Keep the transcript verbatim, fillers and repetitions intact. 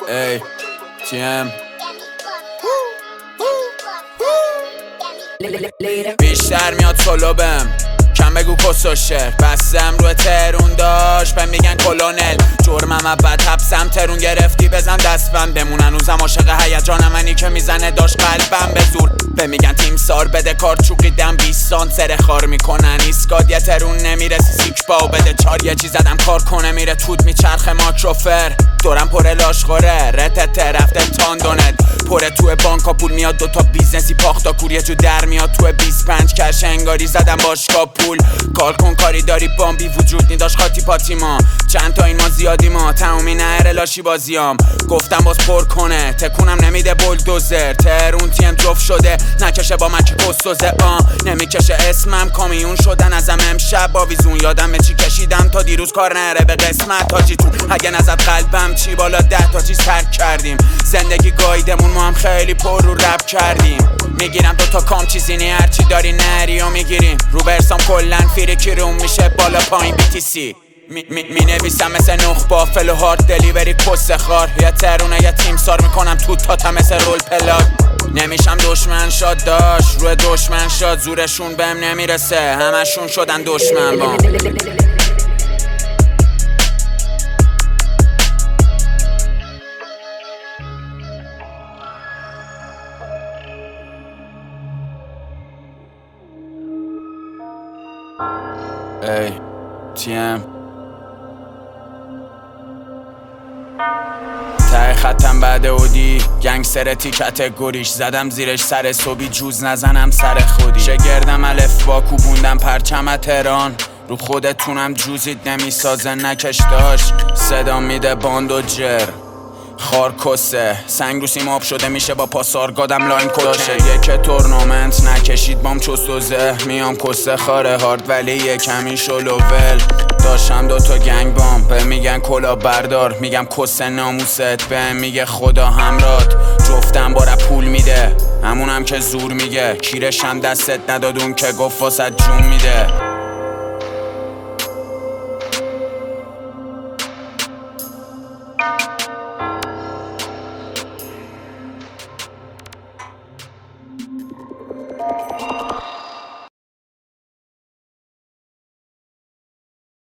ای تیم بیشتر میاد سلوبم کم بگو کس و شعر بستم روی ترون داشت به میگن کلونل جرمم ابد حبسم ترون گرفتی بزن دستم بمون هنوزم عاشق هیجان منی که میزنه داشت قلبم به زور به میگن تیم سار بده کار چوقیدم بیستان سر خار میکنن ایسکاد یه ترون نمیرسی سیک باو بده چار یه چی زدم کار کنه میره توت میچرخه ماکروفر دورم پر لاشخوره رتت رفته تاندونت پره توی بانکا پول میاد دوتا بیزنسی پاختا کور یه جو در میاد توی بیست پنج کرش انگاری زدم باشگاه پول کار کن کاری داری بامبی وجود نیداش خاطی پاتی ما چند تا این ما زیادی ما تمومی نهر لاشی بازیام گفتم باز پر کنه تکونم نمیده بولدوزر ترون تیم جفت شده نکشه با من که کسوزه آن نمیکشه اسمم کامیون شدن ازم امشب با ویزون یادم چی کشیدم تا دیروز کار نره به قسمت تاجی تو اگه نزد قلبم چی بالا ده تا چیز ترک کردیم زندگی گایدمون ما هم خیلی پر رو رب کردیم میگیرم دوتا کام چیزی نی هرچی داری نری و میگیریم رو برسام کلن فیرکی روم میشه بالا پایین بی تی سی می, می, می نویسم مثل نخ بافل و هارد دلیوری کس خار یه ترونه یه تیم سار میکنم تو تا مثل رول پلاک نمیشم دشمن شاد داشت روی دشمن شاد زورشون بهم نمیرسه همشون شدن دشمن با ای تیم ته ختم بعد اودی گنگستر تی کتگوریش زدم زیرش سر صبحی جوز نزنم سر خودی شگردم الف با کوبوندم پرچم تهران رو خودتونم جوزید نمیسازه نکش داشت صدا میده باند و جر خار کسه سنگ رو سیم آب شده میشه با پاسارگادم لاین کشه یک تورنمنت نکشید بام چوسوزه میام کسه خاره هارد ولی یه کمی شلوول داشتم دوتا گنگ بام به میگن کلا بردار میگم کسه ناموست به میگه خدا همرات جفتم باره پول میده همونم که زور میگه کیرشم دستت ندادون که گفت واسه جون میده